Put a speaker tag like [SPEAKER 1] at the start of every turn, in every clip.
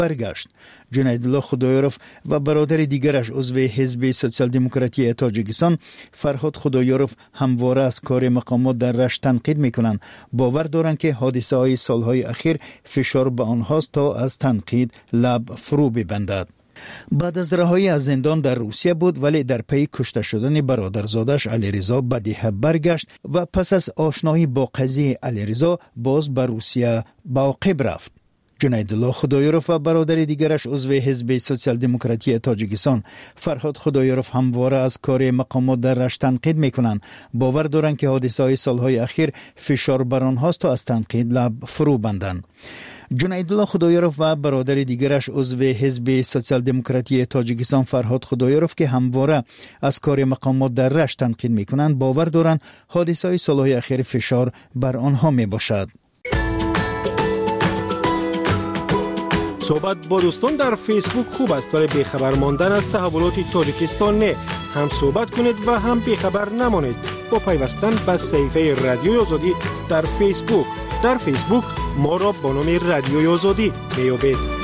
[SPEAKER 1] برگشت. جنیدالله خدایارف و برادر دیگرش عضو حزب سوسیال دموکراتی تاجیکستان فرهاد خدایارف همواره از کار مقامات در رشت تنقید میکنند. باور دارند که حادثه های سالهای اخیر فشار به آنهاست تا از تنقید لب فرو ببندد. بعد از رهایی از زندان در روسیه بود، ولی در پی کشته شدن برادرزادش علیرضا به دیه برگشت و پس از آشنایی با قضیه علیرضا باز به روسیه عاقب رفت. جنیدالله خدایارف و برادر دیگرش عضو حزب سوسیال دموکراتی تاجیکستان فرهاد خدایارف همواره از کار مقامات در رشت تنقید میکنند. باور دارند که حادثه های سالهای اخیر فشار بر آنهاست تا از تنقید لب فرو بندند. جنیدالله خدایارف و برادر دیگرش عضو حزب سوسیال دموکراتی تاجیکستان فرهاد خدایارف که همواره از کار مقامات در رشت تنقید میکنند باور دارند حادثه های سالهای اخیر فشار بر آنها می باشد.
[SPEAKER 2] صحبت با دوستان در فیسبوک خوب است، ولی بیخبر ماندن از تحولات تاجیکستان نه. هم صحبت کنید و هم بیخبر نمانید با پیوستن به صفحه رادیوی آزادی در فیسبوک. در فیسبوک ما را با نام رادیوی آزادی میابید.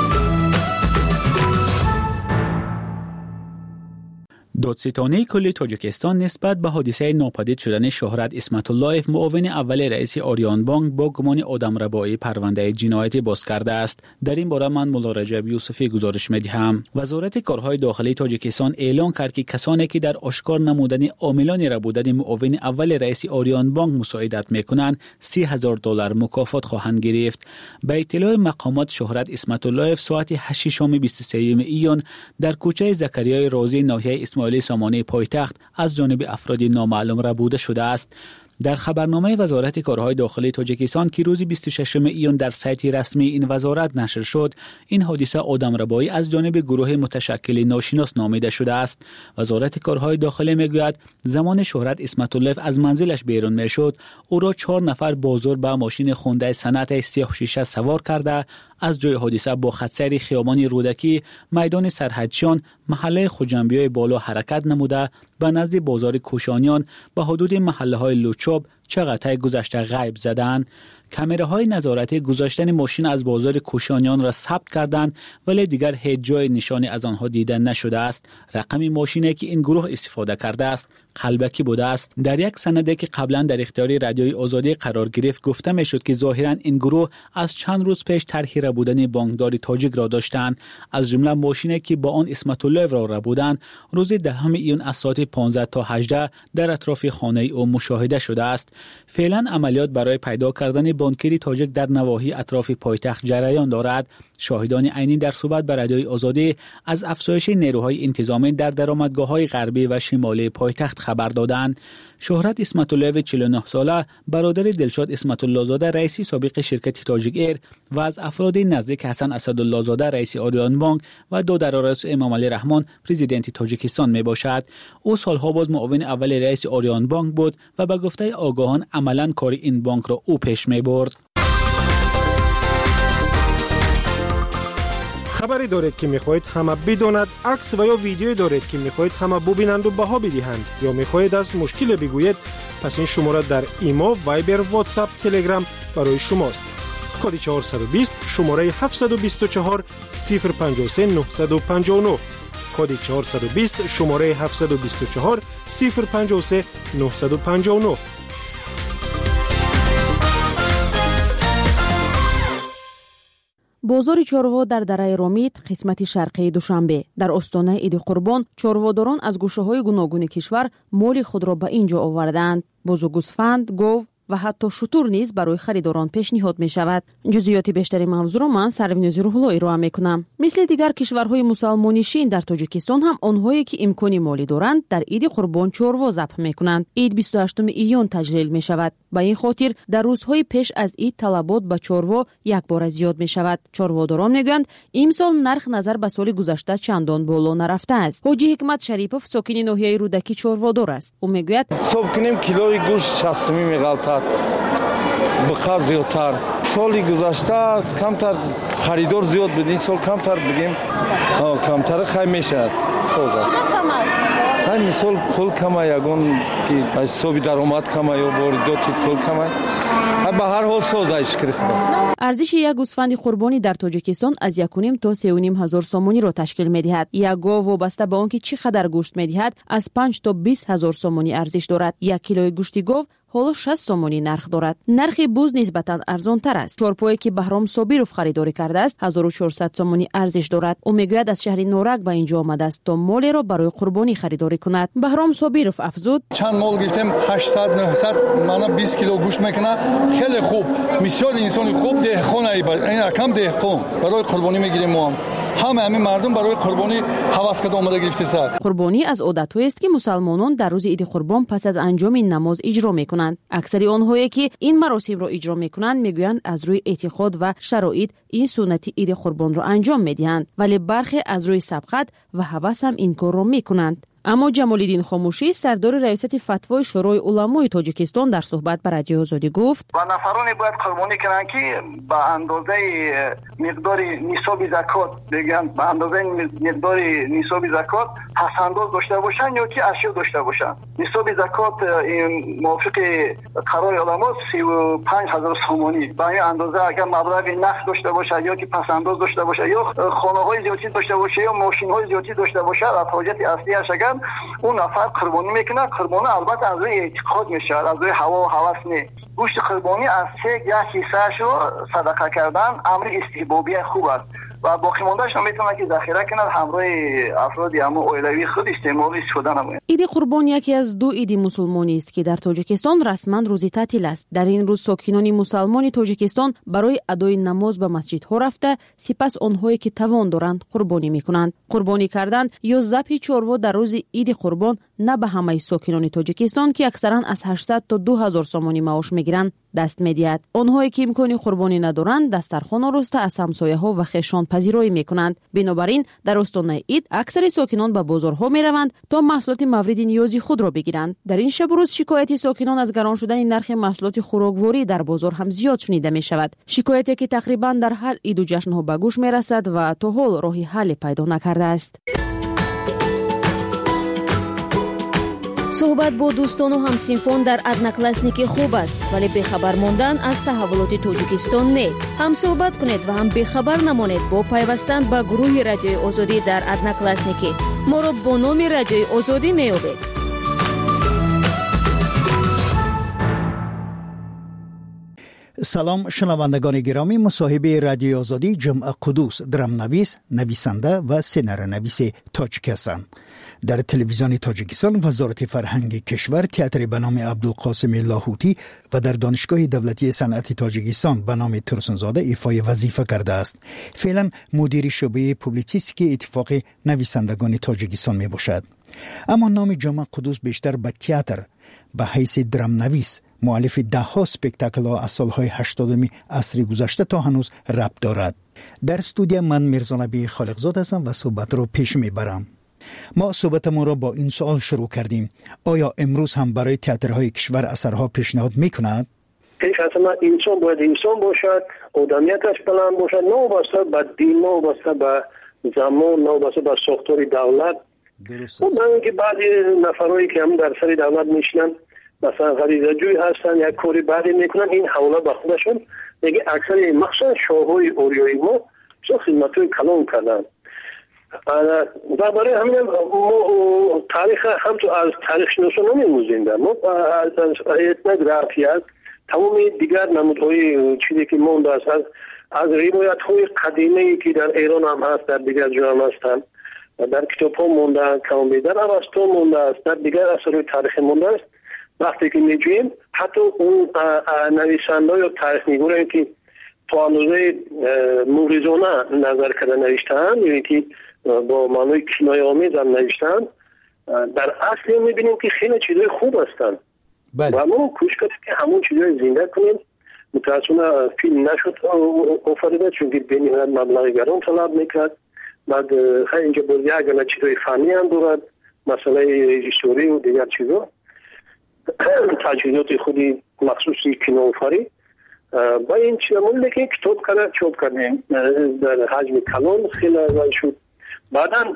[SPEAKER 3] دادستانی کلی تاجیکستان نسبت به حادثه ناپدید شدن شهرت اسمت اللهیف معاون اول رئیس آریان بانک با گمان آدمربایی پرونده جنایتی باز کرده است. در این باره من مولا رجب یوسفی گزارش می‌دهم. وزارت کارهای داخلی تاجیکستان اعلام کرد که کسانی که در آشکار نمودن عاملان را بودن معاون اول رئیس آریان بانک مساعدت می‌کنند $30,000 مکافات خواهند گرفت. به اطلاع مقامات شهرت اسمت اللهیف ساعت 8:23 ایون در کوچه زکریای رازی ناحیه اسماعیلی سامانه پایتخت از جانب افراد نامعلوم ربوده شده است. در خبرنامه وزارت کارهای داخلی تاجیکستان که روز 26 ایون در سایت رسمی این وزارت نشر شد، این حادثه آدمربایی از جانب گروه متشکل ناشناس نامیده شده است. وزارت کارهای داخلی میگوید زمان شهرت اسمت اللهیف از منزلش بیرون میشد، او را 4 نفر بازور به ماشین خونده صنعت سیاه شیشه سوار کرده از جای حادثه با خطسیر خیابان رودکی میدان سرحدچیان محله خوجنبیای بالا حرکت نموده به نزد بازار کوشانیان به حدود محله های لوچوب چغتای گذشته غیب زدند. کامراهای نظارتی گذاشتن ماشین از بازار کوشانیان را ثبت کردند، ولی دیگر هیچ جای نشانی از آنها دیده نشده است. رقم ماشینی که این گروه استفاده کرده است قلبکی بوده است. در یک سندی که قبلا در اختیار رادیوی آزادی قرار گرفت گفته میشد که ظاهرا این گروه از چند روز پیش طرح ربودن بانکداری تاجیک را داشتند. از جمله ماشینی که با آن اسمت اللهیف را ربودند روز 10 ایون از ساعت 15 تا 18 در اطراف خانه او مشاهده شده است. فعلا عملیات برای پیدا کردن بانکری تاجیک در نواحی اطراف پایتخت جریان دارد. شاهدان عینی در صحبت با رادیوی آزادی از افزایش نیروهای انتظامی در درآمدگاه‌های غربی و شمالی پایتخت خبر دادند. شهرت اسمت اللهیف 49 ساله برادر دلشاد اسمت الله زاده رئیس سابق شرکت تاجیک ایر و از افراد نزدیک حسن اسدالله زاده رئیس آریان بانک و دادر آرس امام علی رحمان پرزیدنت تاجیکستان می باشد. او سالها باز معاون اول رئیس آریان بانک بود و به گفته آگاهان عملاً کار این بانک را او پیش می برد.
[SPEAKER 2] خبری دارید که میخواهید همه بداند، عکس و یا ویدیویی دارید که میخواهید همه ببینند و بها بدهند، یا میخواهید از مشکل بگویید، پس این شماره در ایما، وایبر، واتساپ، تلگرام برای شماست. کد 420 شماره 724 053 959 کد 420 شماره 724 053 959.
[SPEAKER 4] بازار چاروا در دره رامید قسمت شرقی دوشنبه در استان عید قربان چارواداران از گوشه‌های گوناگون کشور مال خود را به اینجا آوردند. بز و گوسفند، گاو و حتی شتر نیز برای خریداران پیشنهاد می شود. جزئیات بیشتری موضوع را من سروینوز روح‌الله ارائه می کنم. مثل دیگر کشورهای مسلمان‌نشین در تاجیکستان هم آنهایی که امکانی مالی دارند در عید قربان چاروا ذبح می کنند. عید 28 ایون تجلیل می شود. به این خاطر در روزهای پیش از عید طلبات به چاروا یک بار زیاد می شود. چارواداران میگویند امسال نرخ نظر به سال گذشته چندان بالا نرفته است. حاجی حکمت شریپوف ساکن ناحیه رودکی چاروادار است. او میگوید
[SPEAKER 5] صبح کنیم کیلوی گوشت 60 میغلطد بقدر زیادتر. سالی گذشته کمتر خریدار زیاد بود، این سال کمتر بگیم کمتر خیلی میشه سازه. همین سال پول کمه، یگان که حسابی درآمد کمه یا واردات پول کمه. به هر حال سازش کرده.
[SPEAKER 4] ارزش یک گوسفند قربانی در تاجیکستان از 1.5 تا 3.5 هزار سومونی را تشکیل می‌دهد. یک گاو وابسته به آنکه چقدر گوشت می‌دهد از 5 تا 20 هزار سومونی ارزش دارد. 1 کیلوی گوشت گاو حالا 60 سومونی نرخ دارد. نرخ بوز نسبتاً ارزان تر است. چارپایی که بهرام صابیروف خریداری کرده است 1400 سومونی ارزش دارد. او میگوید از شهر نورک به اینجا آمده است تا مالی را برای قربانی خریداری کند. بهرام صابیروف افزود:
[SPEAKER 6] چند مال گرفتیم 800 900 مانا 20 کیلو گوشت میکنه. خیلی خوب، بسیار انسان خوب، دهقان این کم دهقان برای قربانی میگیریم. ما همین مردم برای قربانی هوس کرده اومده گرفته سر.
[SPEAKER 4] قربانی از عادت‌هایی است که مسلمانان در روز عید قربان پس از انجام نماز اجرا میکنند. اکثر آنهایی که این مراسم را اجرا میکنند میگویند از روی اعتقاد و شرایط این سنت عید قربان را انجام میدهند، ولی برخی از روی سبقت و هوس هم این کار را میکنند. اما جمال الدین خاموشی سردار ریاست فتوای شورای علمای تاجیکستان در صحبت با رادیو آزادی گفت:
[SPEAKER 7] و نفرانی باید قربانی کنند که به اندازه مقدار نصاب زکات بگن، به اندازه مقدار نصاب زکات پسنداز داشته باشند یا که اشیا داشته باشند. نصاب زکات موافق قرار علما 35000 سومانی. به این اندازه اگر مبلغ نقد داشته باشه یا که پسنداز داشته باشه یا خانه‌های زیادی داشته باشه یا ماشین‌های زیادی داشته باشه، حاجت اصلی اش اون نفر قربانی میکنه. قربانی البته از روی اعتقاد میشه، از روی هوا و هوس نه. گوشت قربانی از 1 حصه‌اش رو صدقه کردن امر استحبابی خوب است و باقی مونده‌اش هم میتونه که ذخیره کنه همراه افرادی اما اولوی خود استفاده نماید.
[SPEAKER 4] عید قربان یکی از 2 عید مسلمانی است که در تاجیکستان رسما روزی تعطیل است. در این روز ساکنان مسلمان تاجیکستان برای ادای نماز به مسجدها رفته، سپس آنهایی که توان دارند قربانی میکنند. قربانی کردن یا ذبح چاروا در روز عید قربان نه به همه ساکنان تاجیکستان که اکثرا از 800 تا 2000 سومانی معاش میگیرند دست میدهد. آنهایی که امکانی قربانی ندارند دسترخوان آراسته از همسایه‌ها و خویشان پذیرایی میکنند. بنابراین در استانه عید اکثر ساکنان به بازارها میروند تا محصولات مورد نیازی خود را بگیرند. در این شب و روز شکایت ساکنان از گران شدن نرخ محصولات خوراکواری در بازار هم زیاد شنیده می شود. شکایتی که تقریبا در هر عید و جشن‌ها به گوش میرسد و تا حال راهی حل پیدا نکرده است.
[SPEAKER 8] صحبت با دوستان و همسینفان در ادناکلاسنیک خوب است، ولی بخبر ماندن از تحولات تاجیکستان نه. هم صحبت کنید و هم بخبر نمانید با پیوستن به گروه رادیوی آزادی در ادناکلاسنیک. ما را با نام رادیوی آزادی میابید.
[SPEAKER 1] سلام شنوندگان گرامی، مصاحبه رادیو آزادی جمعه قدوس درامنویس، نویسنده و سناریونویس تاجیکستان. در تلویزیون تاجیکستان وزارت فرهنگ کشور تئاتر به نام عبدالقاسم لاهوتی و در دانشگاه دولتی صنعت تاجیکستان به نام ترسنزاده ایفای وظیفه کرده است. فعلا مدیر شعبه پوبلیسیستی اتفاق نویسندگان تاجیکستان می باشد. اما نام جمعه قدوس بیشتر به تئاتر به حیث درامنویس مؤلف ده‌ها اسپکتاکل از سالهای 80 عصر گذشته تا هنوز ربط دارد. در استودیو من میرزا نبی خالقزاد هستم و صحبت را پیش میبرم. ما صحبتمون را با این سوال شروع کردیم: آیا امروز هم برای تئاترهای کشور اثرها پیشنهاد میکند؟
[SPEAKER 9] حتما انسان باید انسان باشد، آدمیتش بلند باشد، نه وابسته به دین، نه وابسته به زمان، نه وابسته به ساختار دولت. درست است. اون که بعضی نفرایی که هم در سر دولت میشنن مثلا غریزه جوی هستن، یک کاری بعدی میکنن، این حواله به خودشون دیگه اکثر مخصوصا شاههای اوریای ما چون خدمتوی کلام کردن و برای همین ما تاریخ هم تو از تاریخ شناسان نمیموزیم. ما از etnografia تمام دیگر نمودهای چیزی که مونده است از روایت های قدیمی که در ایران هم هست، در دیگر جا هم هستن، در کتاب ها مونده است، در اوستا مونده است، در دیگر اثرهای تاریخی مونده است. وقتی که میجویم حتی اون نویسنده یا تاریخ نگارانی که تا اندازه موریزانه نظر کرده نوشتن، یعنی که با معنای کنایه آمیز هم نوشتن، در اصل میبینیم که خیلی چیزای خوب هستن. بله. و ما کوشش کردیم که همون چیزای زنده کنیم. متاسفانه فیلم نشد آفریده چون که بین مبلغ گران طلب میکرد. بعد خیلی اینجا باز یک چیزای فنی هم دارد، مسئله هیستوری و دیگر چیزا، تجهیزات خودی مخصوصی کنه آفری. با این چیزمون که کتاب کنه چوب کردیم در حجم کلان خیلی ارزان شد. بعدا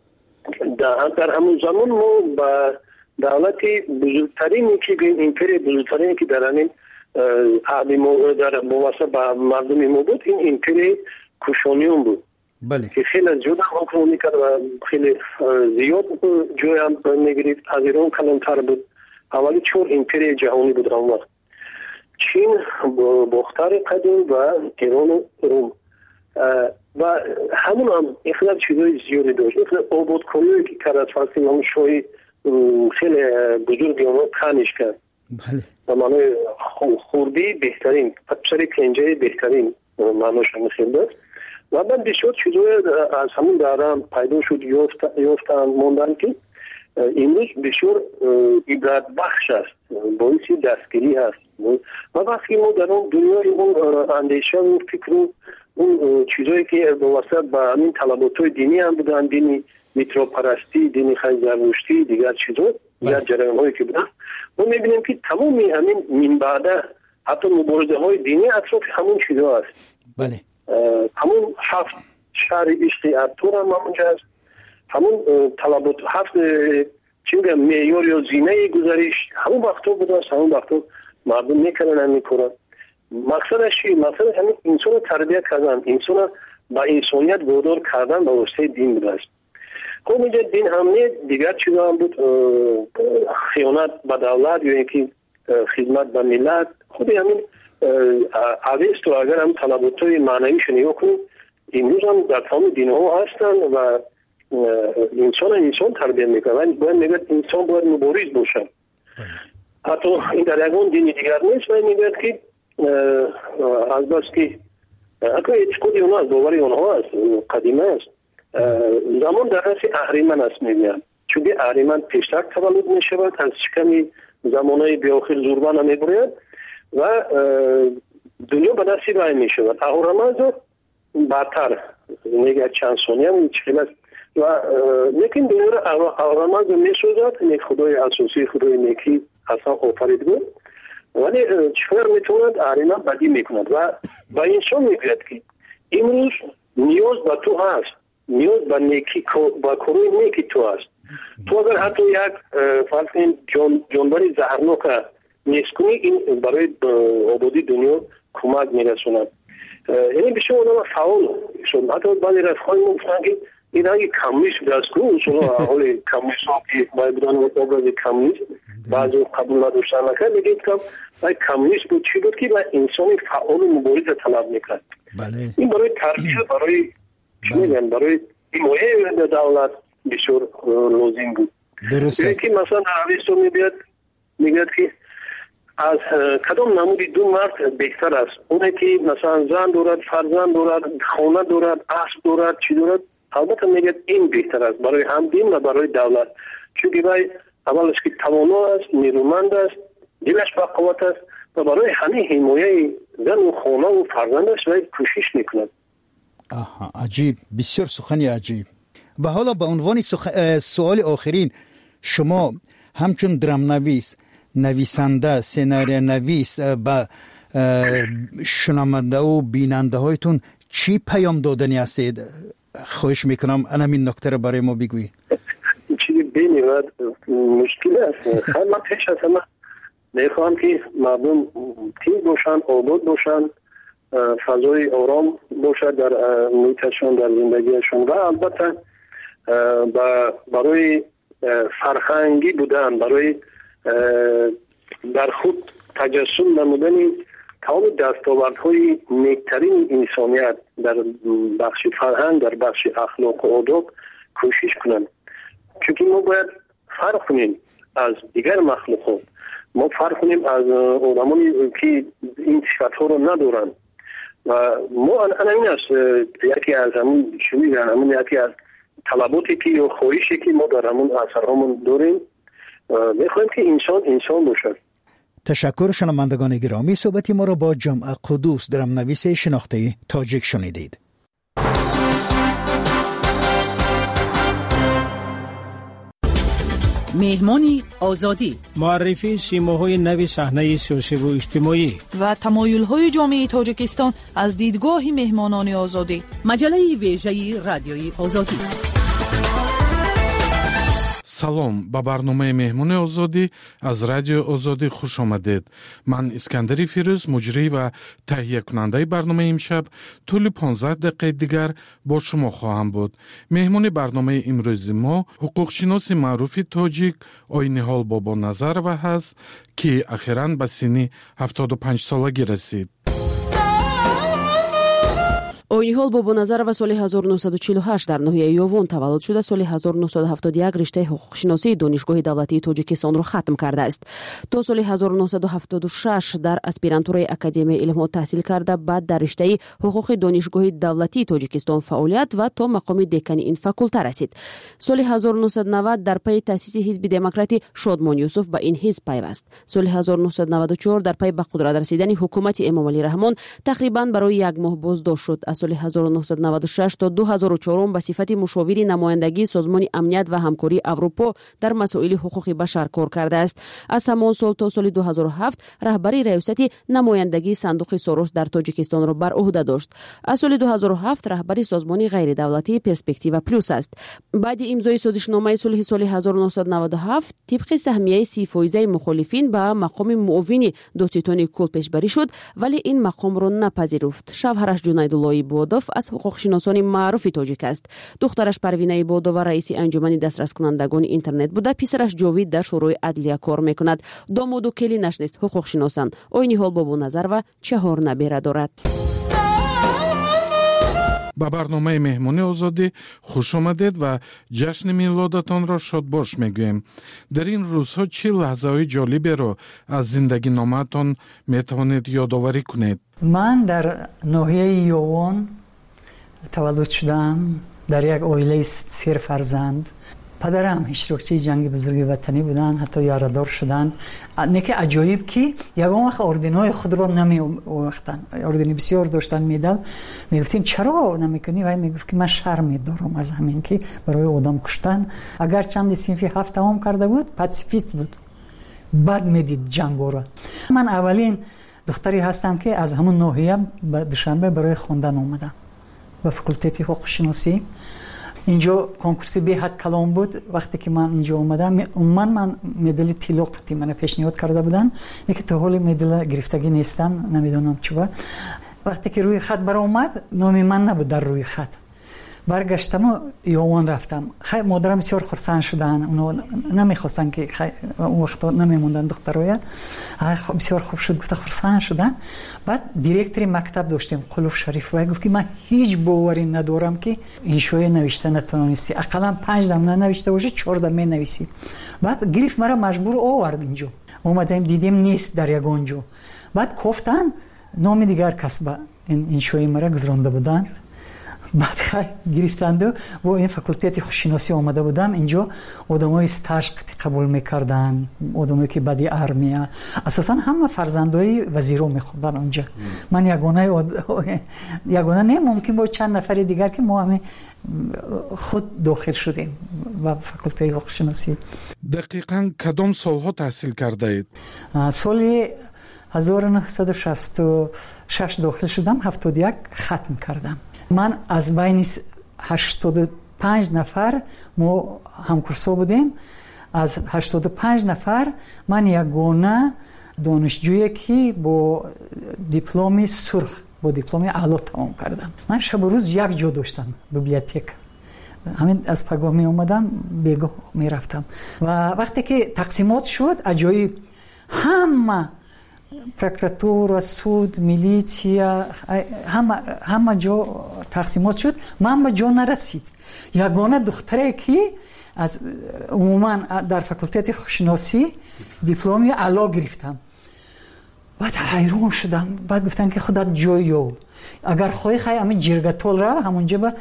[SPEAKER 9] در همون زمان ما با دولتی بزرگترینی که این ایمپری بزرگترینی که در همین در مواسط با مردم ما بود، این ایمپری کوشانیون بود.
[SPEAKER 1] بله.
[SPEAKER 9] که خیلی زیاد حکم میکرد و خیلی زیاد جای هم میگرید. از ایران کلانتر بود. اولی 4 ایمپری جهانی بود اون وقت: چین، باختر قدیم و ایران و روم. و همون هم اخلاق چیزای زیادی داشت. مثل آبادکاری که کرد از فلسطین، همون شوی خیلی بزرگی اونو کنش کرد.
[SPEAKER 1] بله.
[SPEAKER 9] و معنی خوردی بهترین، پچری کنجه بهترین معناش هم خیلی داشت. و بعد بسیار چیزای از همون دارم پیدا شد یافتن موندن که امروز بسیار عبرت بخش است، باعث دستگیری هست. و وقتی ما در اون دنیای اون اندیشه و فکر و اون چیزایی که واسط با همین طلبات‌های دینی هم بودن، دینی میتروپرستی، دینی خیلی زرتشتی، دیگر چیزا، دیگر جریان‌هایی که بودن، ما می‌بینیم که تمامی همین من بعد حتی مبارزه‌های دینی اطراف همون چیزا است.
[SPEAKER 1] بله.
[SPEAKER 9] همون 7 شهر عشق ارطغرل هم همونجا است. همون طلبات 7 چی میگم معیار یا زینه گزارش همون وقتا بوده است. همون وقتا مردم میکنن هم میکنن. مقصدش چی؟ مقصدش همین انسان رو تربیت کردن، انسان رو با انسانیت وادار کردن به واسطه دین بوده است. خب اینجا دین همه دیگر چیزا هم بود، خیانت به دولت یا اینکه خدمت به ملت. خود همین اویستو اگر هم طلبات‌های معنویش نگاه کنیم، امروز هم در تمام دین‌ها هستن و انسان تربیت میکنن. باید میگه انسان باید مبارز باشه. حتی این در یکون دینی دیگر نیست. باید میگه که از بس که اگر اعتقادی اونها از باوری اونها است، قدیمه است، زمان در رأس اهریمن است میگن. چون اهریمن پیشتر تولد میشود، از شکمی زمانهای بیاخر زوربان میبرد و دنیا به دستی رای میشود. اهورامزد بعدتر میگه چند ثانیه هم چیزی است و لیکن دنیا را اهورامزد میسازد. یک خدای اساسی، خدای نیکی اصلا آفرید بود، ولی چطور میتوند اهریمن بدی میکند و با انسان میگوید که امروز نیاز به تو هست، نیاز به نیکی، با کارهای نیکی تو هست. تو اگر حتی یک فرض جانوری زهرناک نیست کنی، این برای آبادی دنیا کمک میرسوند. یعنی بسیار آدم فعال شد. حتی بعضی رفقای ما گفتن که این هایی کمونیست دست کنه، اصلا حال کمونیست ها که باید بودن آبراز کمونیست بعضی قبول نداشتن نکرد، میگه که کمونیست بود چی بود که انسانی فعال و مبارز طلب میکرد. این برای تربیت، برای چی میگن، برای حمایت دولت بسیار لازم بود. درست. که مثلا اویستو میگه که از کدام نمودی 2 مرد بهتر است؟ اونه که مثلا زن دارد، فرزند دارد، خانه دارد، اسب دارد، چی دارد؟ البته میگه این بهتر است برای هم دین و برای دولت. چون که اولش که توانا است، نیرومند است، دلش با قوت است و برای همه حمایت زن و خانه و فرزندش باید کوشش میکند.
[SPEAKER 1] عجیب، بسیار سخنی عجیب. و حالا به عنوان سوال آخرین، شما همچون درامنویس، نویسنده، سناریو نویس به شنونده و بیننده هایتون چی پیام دادنی هستید؟ خواهش میکنم همین نکته رو برای ما بگویید.
[SPEAKER 9] چیزی بینید مشکل است. خیلی من پیش از همه میخوام که مردم تیز باشن، آباد باشن، فضای آرام باشد در محیطشون، در زندگیشون و البته برای فرهنگی بودن، برای در خود تجسم نمودن تمام دستاوردهای نیکترین انسانیت در بخش فرهنگ، در بخش اخلاق و آداب کوشش کنند. چون ما باید فرق کنیم از دیگر مخلوقات، ما فرق کنیم از آدمانی که این صفت‌ها رو ندارن و ما این است یکی از همون چی میگن، همون یکی از طلباتی که یا خواهشی که ما در همون اثرهامون داریم، میخوایم که انسان باشد.
[SPEAKER 1] تشکر. شنوندگان گرامی، صحبتی ما را با جمع قدوس، درامنویس شناخته تاجیک شنیدید.
[SPEAKER 10] مهمانی آزادی،
[SPEAKER 2] معرفی سیماهای نو صحنه سیاسی و اجتماعی
[SPEAKER 10] و تمایل‌های جامعه تاجیکستان از دیدگاه مهمانان آزادی. مجله ویژه رادیوی آزادی.
[SPEAKER 11] салом ба барномаи меҳмони озодӣ аз радиои озодӣ хуш омадед. ман искандари фирӯз муҷрӣ ва таҳиякунандаи барномаи имшаб тӯли 15 дақиқаи дигар бо шумо хоҳам буд. меҳмони барномаи имрӯзи мо ҳуқуқшиноси маъруфи тоҷик Ойниҳол Бобоназарова ҳаст, ки ахиран ба синни 75 солагӣ расид.
[SPEAKER 4] Ойниҳол Бобоназарова соли 1948 дар ноҳияи Ёвон таваллуд шуда, соли 1971 риштаи ҳуқуқшиносии донишгоҳи давлатии Тоҷикистонро хатм кардааст. То соли 1976 дар аспирантураи Академияи илмҳо таҳсил карда, баъд дар риштаи ҳуқуқи донишгоҳи давлатии Тоҷикистон фаъолият ва то мақоми декани ин факулта расид. Соли 1990 дар пайи таъсиси ҳизби демократӣ Шодмон Юсуф ба ин ҳизб пайваст. Соли 1994 дар пайи ба қудрат расидани ҳукумати Эмомалӣ Раҳмон тақрибан барои як моҳ боздошт шуд. соли 1996 то 2004 ба сифати мушовири намояндагии Созмони амният ва ҳамкории Аврупо дар масоили ҳуқуқи башар кор кардааст. Аз ҳамон сол то соли 2007 раҳбари раёсати намояндагии сандуқи Сорос дар Тоҷикистонро бар уҳда дошт. Аз соли 2007 раҳбари созмони ғайридавлатии Перспектива Плюс аст. баъди имзои созишномаи сулҳи соли 1997 тибқи саҳмияи 30% мухолифин ба мақоми муовини додситони кул пешбарӣ шуд, вале ин мақомро напазируфт. Шавҳараш Ҷунайдуллои Бодов аз ҳуқуқшиносони маъруфи тоҷик аст. духтараш Парвинаи Бодова раиси анҷумани дастраскунандагони интернет буда, писараш Ҷовид дар шӯрои адлия кор мекунад. домоду келинаш нест ҳуқуқшиносанд. Ойниҳол Бобоназарова 4 набера дорад.
[SPEAKER 11] ба барномаи меҳмони озодӣ хуш омадед ва ҷашни милодатонро шодбош мегӯем. дар ин рӯзҳо чӣ лаҳзаҳои ҷолиберо аз зиндагиномаатон метавонед ёдоварӣ кунед?
[SPEAKER 12] ман дар ноҳияи Ёвон таваллуд шудам, дар як оилаи сер фарзанд. падарам иштирокчии ҷанги бузурги ватанӣ буданд, ҳатто ярадор шуданд. неки аҷоиб ки ягон вақт орденҳои худро намеовахтанд. ордени бисёр доштанд, медал. мегуфтем чаро намекунӣ? вай мегуфт ки ман шарм медорам аз ҳамин ки барои одам куштан. агар чанди синфи 7 тамом карда буд, пацифист буд, бад медид ҷангоро. ман аввалин духтаре ҳастам ки аз ҳамун ноҳия ба Душанбе барои хондан омадам ба факултети ҳуқуқшиносӣ. инҷо конкурси беҳад калон буд. вақте ки ман инҷо омадам, ман медали тилло қатъи мана пешниҳод карда буданд, неки то ҳоли медала гирифтагӣ нестам, намедонам чӣ ба. вақте ки рӯи хат баромад, номи ман набуд дар рӯи хат. баргаштаму Ёвон рафтам. модарам бисёр хурсанд шуданд. уно намехостанд ки он вақто намемонданд духтароя. бисёр хуб шуд, гуфта хурсанд шуданд. баъд директори мактаб доштем, Қулуф Шариф, вай гуфт ки ман ҳеҷ боварӣ надорам ки иншоя навишта натавонисти. ақаллан 5 дам нанавишта боши, 4 дам менависӣ. баъд гирифт мара маҷбур овард инҷо. омадем дидем нест дар ягон ҷо. баъд кофтан номи дигар кас ба иншои мара гузронда буданд. баъд гирифтанду бо ин факултети хушиносӣ омада будам. инҷо одамои стаж қабул мекарданд, одамое ки баъди армия. асосан ҳама фарзандои вазиро мехонданд онҷа. ман ягона не, мумкин бо чанд нафари дигар ки мо ҳами худ дохил шудем ба факултаи ҳуқуқшиносӣ.
[SPEAKER 11] дақиқан кадом солҳо таҳсил кардаед?
[SPEAKER 12] соли 1966 дохил шудам, 71 хатм кардам. ман аз байни 85 нафар мо ҳамкурсо будем. аз 85 нафар ман ягона донишҷӯе ки бо дипломи сурх, бо дипломи аъло тамом кардам. ман шабу рӯз як ҷо доштам, библиотека. ҳамин аз пагоҳ меомадам, бегоҳ мерафтам. ва вақте ки тақсимот шуд, аҷоиб ҳама прокуратура, суд, милитсия, ҳама ҷо тақсимот шуд. ман ба ҷо нарасид. ягона духтаре ки аз умуман дар факултети хушиносӣ дипломи аъло гирифтам. баъд ҳайрон шудам. баъд гуфтанд ки худат ҷой ёб, агар хоҳӣ хай ҳамин ҷиргатол рав ҳамунҷа ба.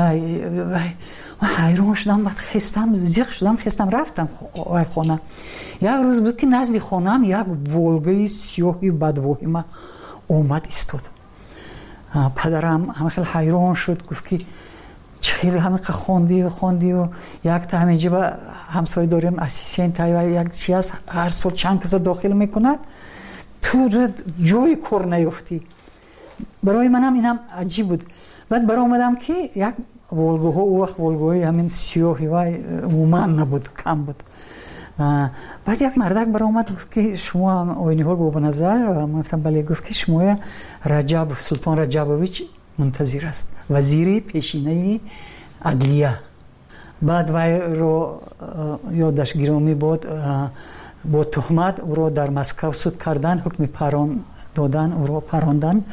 [SPEAKER 12] ҳайрон шудам. баъд хестам, зиқ шудам, хестам, рафтам хона. як рӯз буд ки назди хонаам як волгаи сиёҳи бадвоҳима омад истод. падарам ҳама хел ҳайрон шуд, гуфт ки чӣ خیلی همه خوندی و یک تا همینجا با همسایه داریم اسیستنت و یک چی هست هر سال چند کس داخل میکند تو جای کار نیفتی. برای منم اینم عجیب بود. بعد برای اومدم که یک والگوها او وقت والگوهای همین سیاهی و عموما نبود، کم بود. بعد یک مردک برای اومد گفت که شما آینی ها رو به نظر گفتم بله. گفت که شما سلطان رجبویچ منتظر است، وزیر پیشینه عدلیه. بعد وی رو یادش گرامی بود با تهمت او رو در مسکو صد کردن، حکم پران دادن، او رو پراندن.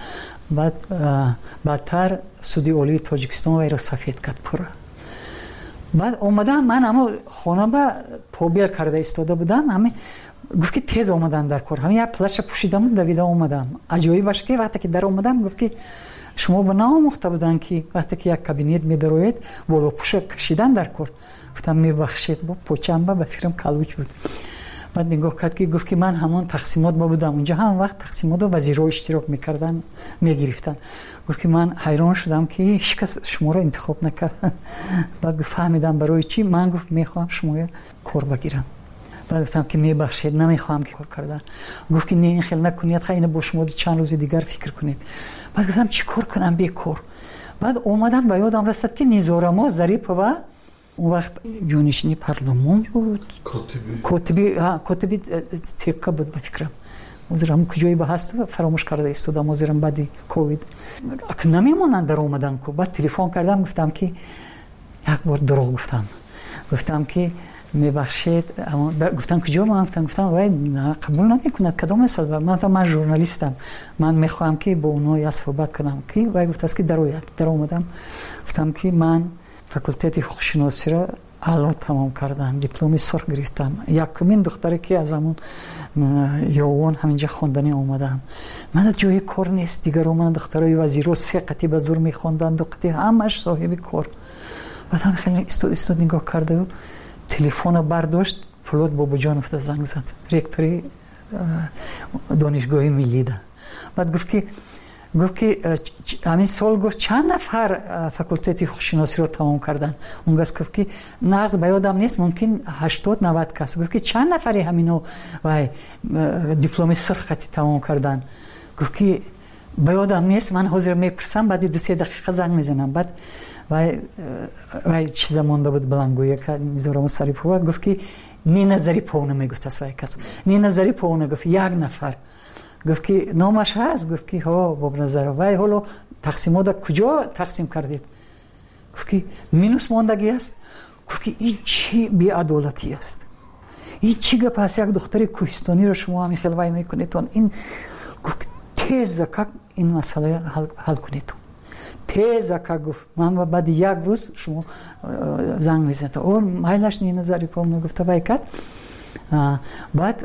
[SPEAKER 12] بعدتر سودی اولی تاجیکستان وی رو سفید کرد پورا. بعد اومدم من اما خانه با پوبیل کرده ایستاده بودم، همین گفت که تیز اومدن در کار، همین یک پلش پوشیدم دویده اومدم. عجیبی باشه که وقتی که در اومدم گفت که شما به ناموخته بودن که وقتی که یک کابینت میدروید بالا پوش کشیدن در کار. گفتم میبخشید با پوچم با فکرم کلوچ بود. بعد نگاه کرد که گفت که من همون تقسیمات با بودم اونجا، هم وقت تقسیمات و وزیرها اشتراک میکردن میگرفتن. گفت که من حیران شدم که هیچ کس شما رو انتخاب نکرد. بعد فهمیدم برای چی. من گفت میخوام شما کار بگیرم. بعد گفتم که میبخشید نمیخوام که کار کردن. گفت که نه این خیلی نکنید، خیلی با شما چند روز دیگر فکر کنید. بعد گفتم چی کار کنم بیکار. بعد اومدم به یادم رسید که نیزارما ظریف و اون وقت جانشینی پارلمان بود، کاتبی تیکا بود بفکرم. مزرم کجایی به هست فراموش کرده ایستادم. مزرم بعدی کووید نمیمونن در اومدن کو. بعد تلفن کردم گفتم که یک بار دروغ گفتم که میبخشید. گفتم کجا؟ من گفتم وای نه قبول نمیکند کدام مثال. من ژورنالیستم، من میخوام که با اونها صحبت کنم. که وای گفت است که در اومدم گفتم که من فاکولته حقوق شناسی را اعلا تمام کردم، دیپلم سرخ گرفتم. یکمین دختری که از همون یوان همینجا خواندنی اومدم. من جای کار نیست دیگر. من دخترای وزیرو سه قطعه به زور میخواندن، دو قطعه همش صاحب کار. بعد هم خیلی استاد نگاه کرده و تلفن برداشت. فولاد بابا جانوف زنگ زد، رکتوری دانشگاه ملی ده. بعد گفت که همین سال گفت چند نفر فاکولته حقوق شناسی رو تمام کردن. اون گفت که ناز به یادم نیست، ممکن 80-90 کس. گفت که چند نفری همینو وای دیپلم سرخ تمام کردن. گفت که به یادم نیست، من حاضر میپرسم بعد 2-3 دقیقه زنگ میزنم. بعد وای چیزا مونده بود بلنگویه که میذارم سری پو. گفت که نی نظری پونه میگفت است وای کس نی نظری پونه. گفت یک نفر. گفت که نامش هست؟ گفت که ها با نظر وای حالا تقسیمات کجا تقسیم کردید؟ گفت که مینوس ماندگی است. گفت که این چی بی‌عدالتی است، این چی گپ است؟ یک دختر کوهستانی رو شما همین خیلی وای میکنید. این گفت تیز که این مسئله حل کنید. تیز که گفت من بعد یک روز شما زنگ میزنید. اون مایلش نی نظری پام گفت وای کات. بعد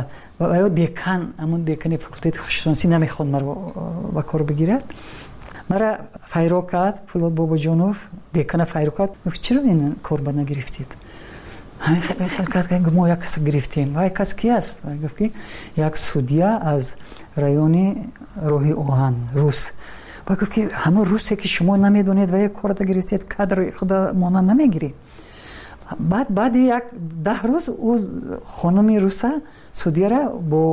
[SPEAKER 12] دیکان همون دیکانی فاکولته حقوق شناسی نمیخواد مرا با کار بگیرد. مرا فایرو کرد فولاد بابا جانوف دیکان فایرو کرد. گفت چرا این کار با نگرفتید؟ همین خیلی کرد ما یک کس گرفتیم. وای کس کی است؟ گفت که یک سودیا از رایون روحی اوهان روس. با گفت که همون روسی که شما نمیدونید و یک کار دا گرفتید کادر خدا مانا نمیگیری. بعد یک 10 روز او خانمی روسا سودیا را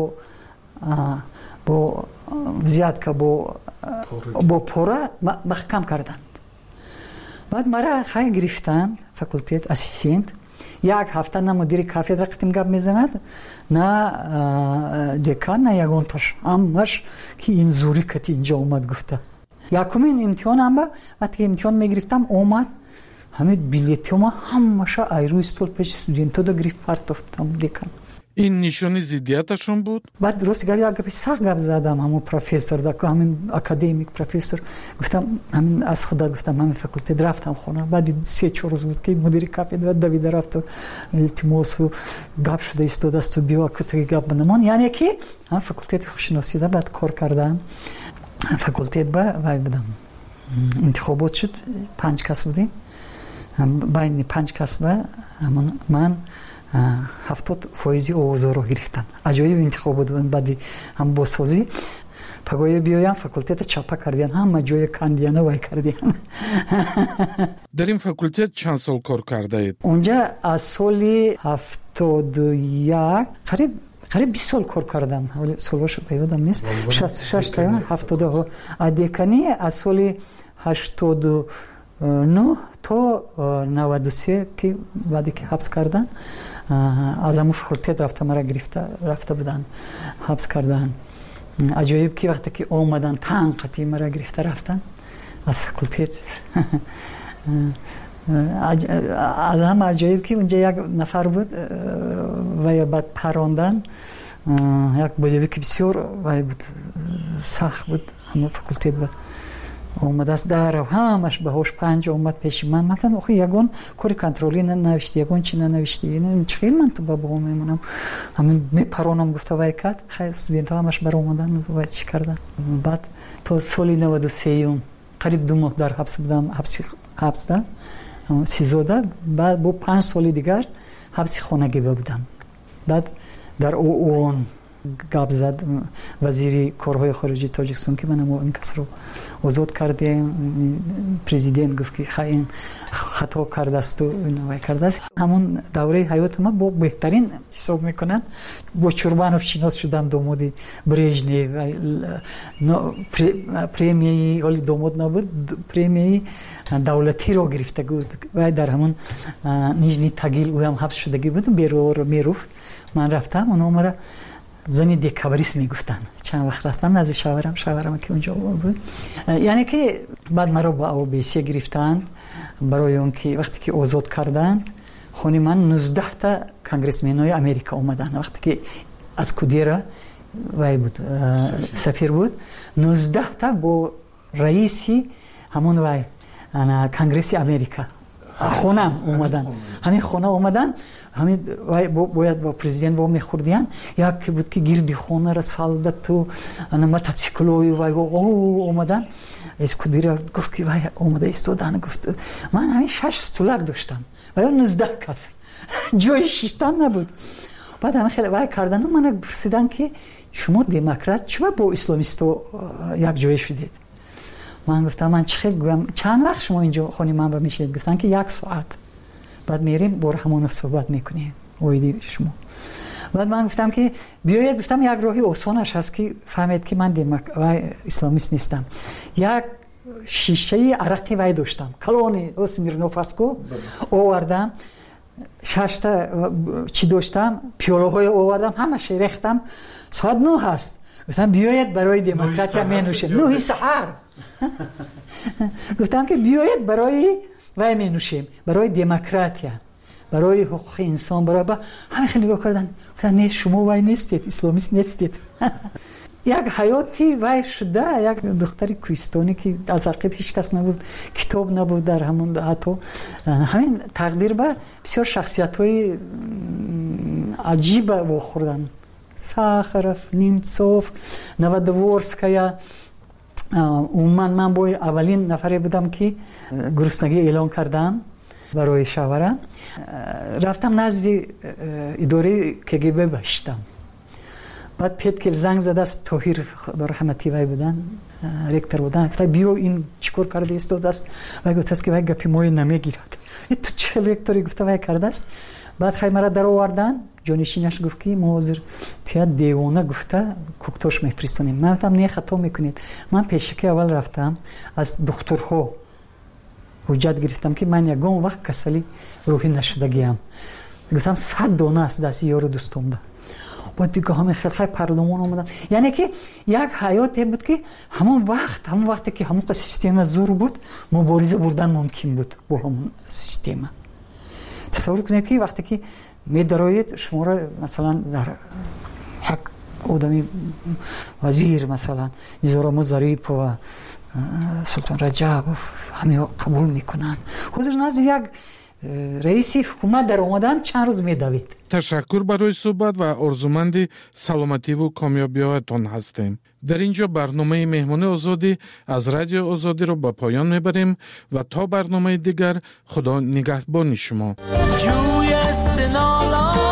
[SPEAKER 12] با زیاد که با پورا محکم کردند. بعد مرا خیلی گرفتن فاکولته اسیستنت. یک هفته نه مدیر کافدرا قتیم گپ میزند نه دکان نه یگانتاش همش که این زوری کتی اینجا اومد گفته. یکمین امتحانم با وقتی امتحان میگرفتم اومد همین بلیتم همش ایرو استول پیش استودنتو دا گرفت پرتافتم دکان.
[SPEAKER 11] این نشانی ضدیتشون بود؟
[SPEAKER 12] بعد درست گپ سر گپ زدم همون پروفسور دا همین اکادمیک پروفسور. گفتم همین از خدا گفتم همین فاکولته رفتم خونه. بعد 3-4 روز بود که مدیر کافدرا دوید رفت التماس و گپ شده استاد است و بیا که گپ بنمان. یعنی که هم فاکولته حقوق شناسی دا بعد کار کردم. فاکولته با وای بدم انتخابات شد 5 کس بودیم. بین 5 کس با من 70% آوازها رو گرفتم. عجایب انتخاب بود. بعدی هم بازسازی پگوی بیایم فاکولتت چاپا کردین همه جای کاندیانه وای کردین.
[SPEAKER 11] در این فاکولتت چند سال کار کرده اید؟
[SPEAKER 12] اونجا از سال 71 قریب 20 سال کار کردم. ولی سالش یادم نیست. 66 تا 72. دکانی از سال 89 تا 93 که بعدی که حبس کردن از همون فاکولتت رفته مرا رفته بودن حبس کردن. عجایب که وقتی که آمدن تنقیتی مرا گرفته رفتن از فاکولتت. از هم عجایب که اونجا یک نفر بود و بعد پراندن یک بودی که بسیار بود سخت بود. همون فاکولتت بود اومده است در همش به هوش 5 اومد پیش من. مثلا آخه یگون کاری کنترلی ننوشتی یگون چی ننوشتی این چخیل من تو بابا میمونم همین میپرونم گفته وای کرد. خیلی استودنت همش بر اومدن و چی کردن. بعد تو سال 93 قریب 2 ماه در حبس بودم. حبس دادم 13. بعد با 5 سال دیگر حبس خانگی بودم. بعد در اون گپ زد وزیر کارهای خارجی تاجیکستان که من این کس رو آزاد کردیم. پرزیدنت گفت که خیلی خطا کرده است و اینو کرده است. همون دوره حیات ما با بهترین حساب میکنن. با چوربانوف شناس شدم دامادی برژنیو پریمیه ولی داماد نبود پریمیه دولتی رو گرفته بود و در همون نیژنی تاگیل او هم حبس شدگی بود. بیرو میرفت من رفتم اونا مرا زنی دکابریست میگفتن. چند وقت رفتم نزد شاورم که اونجا بود. یعنی که بعد مرا با اوبیسی گرفتند برای اون که وقتی که آزاد کردند خونی من 19 تا کنگرسمنای امریکا اومدن. وقتی که از کودیرا وای بود سفیر بود 19 تا با رئیسی همون وای کنگرس امریکا خونم اومدن. همین خونه اومدن همین باید با پرزیدنت با میخوردیان یکی بود که گیردی خونه را سالده تو موتورسیکلوی وای اومدن. از کدیره گفت که وای اومده استودن. گفت من همین 6 دلار داشتم و یا 19 کس جای شیشتن نبود. بعد همه خیلی وای کردن من پرسیدن که شما دموکرات چرا با اسلامیستو یک جای شدید؟ من گفتم من چند وقت شما اینجا خونی من میشید؟ گفتن که 1 ساعت. بعد میریم با همون صحبت میکنیم اویدی شما. بعد من گفتم که بیاید. گفتم یک راهی آسانش هست که فهمید که من اسلامیست نیستم. یک شیشه عرقی وای داشتم کلونی اسمیرنوفاسکو آوردم 6 تا چی داشتم پیاله‌های آوردم همش ریختم. ساعت 9 هست. گفتم بیاید برای دموکراسی مینوشیم. 9 سحر. گفتم که بیاید برای وای مینوشیم برای دموکراسی برای حقوق انسان برای همه خیلی نگاه کردن. گفتن نه شما وای نیستید اسلامیست نیستید. یک حیاتی وای شده. یک دختری کوهستانی که از عقب هیچ کس نبود کتاب نبود در همون حتی همین تقدیر به بسیار شخصیت‌های عجیب واخوردن. ساخرف نیمتسوف نوادورسکایا من با اولین نفری بودم که گرسنگی اعلان کردم برای شاورم. رفتم نزد اداره کگب باشتم. بعد پیت زنگ زده است طاهر خدا رحمتی وای بودن رکتر بودن. گفت بیو این چیکار کرده است دست و گفت است که وای گپی مو نمیگیرد. تو چه رکتری گفت وای کرده است. بعد خیلی مرا در آوردن. جانشینش گفت که ما حاضر تیا دیوانه گفته کوکتوش میفرستونیم. من گفتم نه خطا میکنید. من پیشکی اول رفتم از دکترها حجت گرفتم که من یگان وقت کسلی روحی نشدگیم. گفتم 100 دانه است دست یارو دوستم ده. بعد دیگه همه خیلی پردومان اومدن. یعنی که یک حیاتی بود که همون وقتی که همون سیستم زور بود مبارزه بردن ممکن بود با همون سیستم. تصور کنید که وقتی که می دراید شما را مثلا در یک آدمی وزیر مثلا نظام ظریف و سلطان رجب همه قبول میکنن. حضور نزد یک رئیس حکومت در اومدن چند روز میدوید.
[SPEAKER 11] تشکر برای صحبت و آرزومند سلامتی و کامیابی‌هایتان هستیم. در اینجا برنامه مهمان آزادی از رادیو آزادی رو به پایان میبریم و تا برنامه دیگر خدا نگهبان شما. جوی است نالا